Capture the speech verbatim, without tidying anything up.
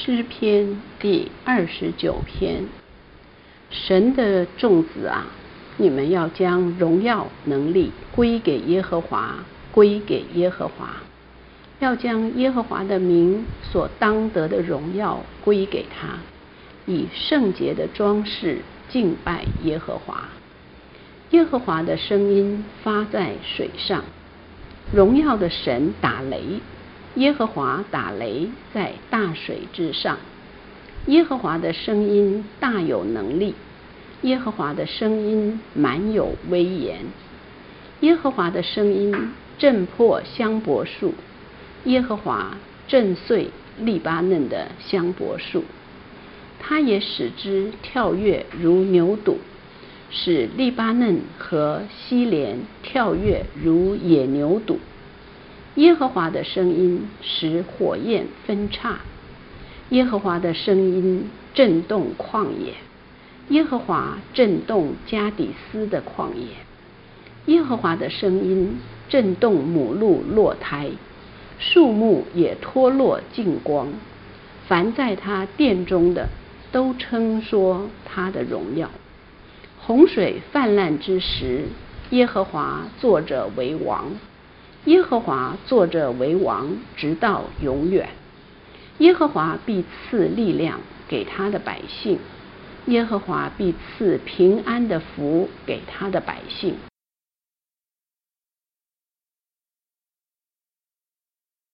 诗篇第二十九篇。神的众子啊，你们要将荣耀能力归给耶和华，归给耶和华，要将耶和华的名所当得的荣耀归给他，以圣洁的装饰敬拜耶和华。耶和华的声音发在水上，荣耀的神打雷，耶和华打雷在大水之上。耶和华的声音大有能力，耶和华的声音满有威严。耶和华的声音震破香柏树，耶和华震碎利巴嫩的香柏树。他也使之跳跃如牛犊，使利巴嫩和西连跳跃如野牛犊。耶和华的声音使火焰分叉，耶和华的声音震动旷野，耶和华震动加底斯的旷野。耶和华的声音震动母鹿落胎，树木也脱落净光。凡在他殿中的都称说他的荣耀。洪水泛滥之时，耶和华坐着为王，耶和华坐着为王，直到永远。耶和华必赐力量给他的百姓，耶和华必赐平安的福给他的百姓。